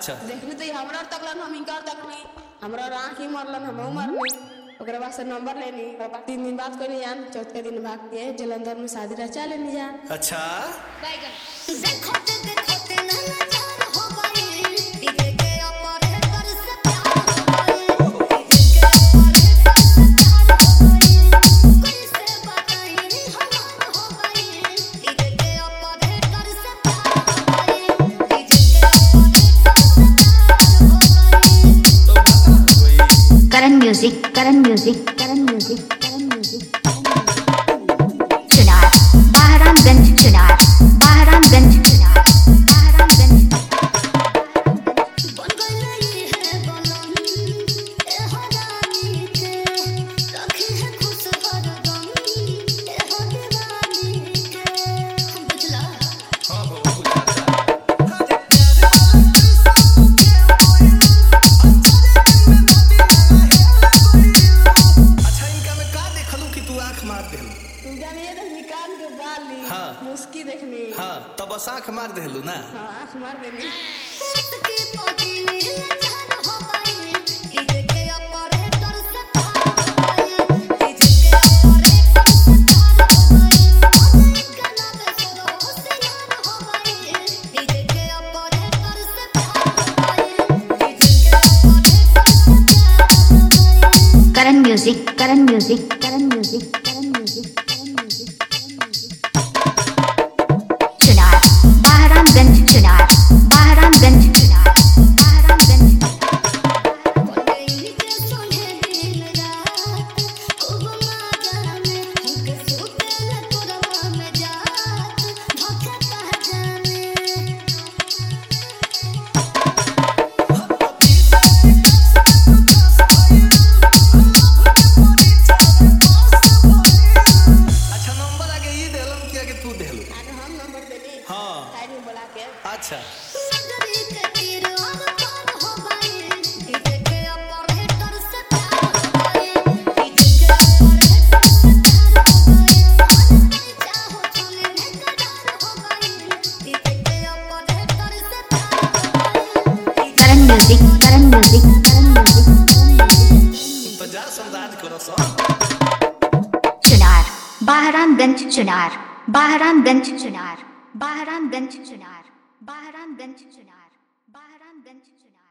अच्छा देखनी तो हमरा तकलन हम इनकार तकनी हमरा आँख ही मरलन हम मरनी ओकरा बाद से नंबर लेनी 3 दिन बाद कोई जान चौथे दिन भाग के जलंधर में शादी रचा लेनी जान। अच्छा Current music, current music, current music, current music. Chunar, Bahramganj Chunar, Bahramganj Chunar, Bahramganj. हाँ मुस्की देखनी हाँ तब बस आँख मार देलू ना। हाँ आँख मार देनी Current music, current music, current music, current music, current music, current music. Chunar, Bahramganj Chunar, Bahramganj Chunar, Bahramganj. हाँ बोला के अच्छा Current music, current music, current music, current music. तो जा समझाज करो सो। चुनार, बहरामगंज चुनार, बहरामगंज चुनार, बहरामगंज चुनार, बहरामगंज चुनार, बहरामगंज चुनार।